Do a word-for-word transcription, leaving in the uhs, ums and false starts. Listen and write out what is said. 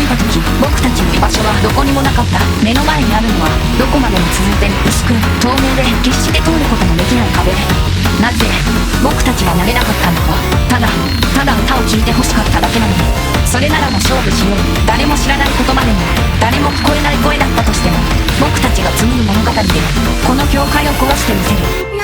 た時、僕たちの居場所はどこにもなかった。目の前にあるのはどこまでも続いて薄く透明で決して通ることのできない壁。なぜ僕たちはなれなかったのか。ただただ歌を聴いて欲しかっただけなのに。それならも勝負しよう。誰も知らない言葉でも誰も聞こえない声だったとしても、僕たちが紡ぐ物語でこの教会を壊してみせる。